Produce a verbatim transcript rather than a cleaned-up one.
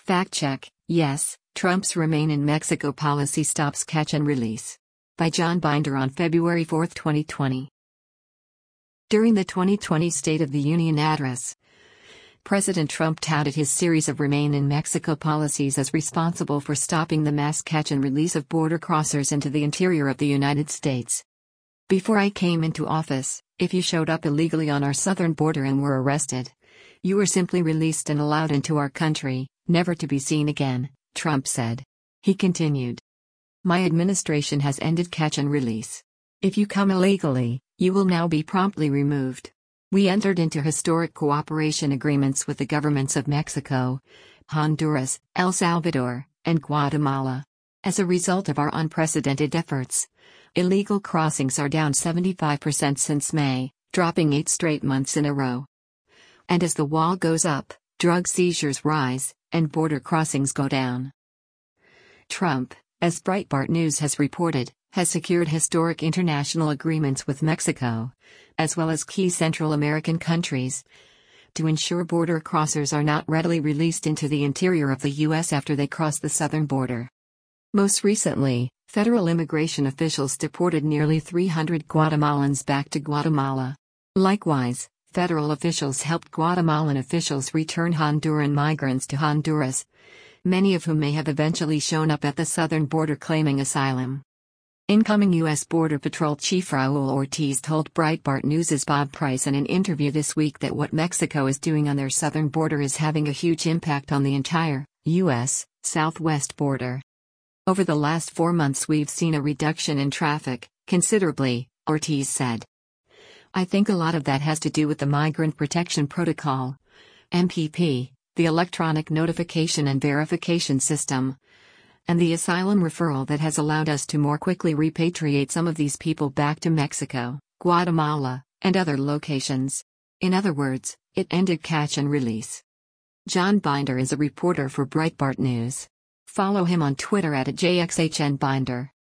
Fact check, yes, Trump's Remain in Mexico policy stops catch and release. By John Binder on February fourth, twenty twenty. During the twenty twenty State of the Union address, President Trump touted his series of Remain in Mexico policies as responsible for stopping the mass catch and release of border crossers into the interior of the United States. Before I came into office, if you showed up illegally on our southern border and were arrested, you were simply released and allowed into our country, never to be seen again, Trump said. He continued, "My administration has ended catch and release. If you come illegally, you will now be promptly removed. We entered into historic cooperation agreements with the governments of Mexico, Honduras, El Salvador, and Guatemala. As a result of our unprecedented efforts, illegal crossings are down seventy-five percent since May, dropping eight straight months in a row. And as the wall goes up, drug seizures rise, and border crossings go down." Trump, as Breitbart News has reported, has secured historic international agreements with Mexico, as well as key Central American countries, to ensure border crossers are not readily released into the interior of the U S after they cross the southern border. Most recently, federal immigration officials deported nearly three hundred Guatemalans back to Guatemala. Likewise, federal officials helped Guatemalan officials return Honduran migrants to Honduras, many of whom may have eventually shown up at the southern border claiming asylum. Incoming U S Border Patrol Chief Raul Ortiz told Breitbart News' Bob Price in an interview this week that what Mexico is doing on their southern border is having a huge impact on the entire U S southwest border. "Over the last four months we've seen a reduction in traffic, considerably," Ortiz said. "I think a lot of that has to do with the Migrant Protection Protocol, M P P, the Electronic Notification and Verification System, and the asylum referral that has allowed us to more quickly repatriate some of these people back to Mexico, Guatemala, and other locations. In other words, it ended catch and release." John Binder is a reporter for Breitbart News. Follow him on Twitter at J X H N Binder.